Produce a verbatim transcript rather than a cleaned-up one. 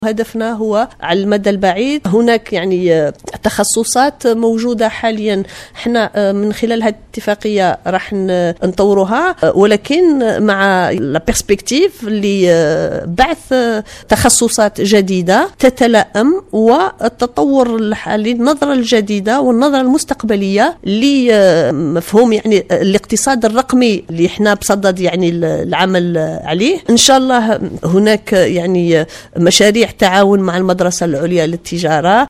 هدفنا هو على المدى البعيد. هناك يعني تخصصات موجودة حاليا احنا من خلال هذه الاتفاقية راح نطورها، ولكن مع البرسبكتيف لبعث تخصصات جديدة تتلائم والتطور الحالي، النظرة الجديدة والنظرة المستقبلية لمفهوم يعني الاقتصاد الرقمي اللي احنا بصدد يعني العمل عليه. ان شاء الله هناك يعني مشاريع تعاون مع المدرسة العليا للتجارة.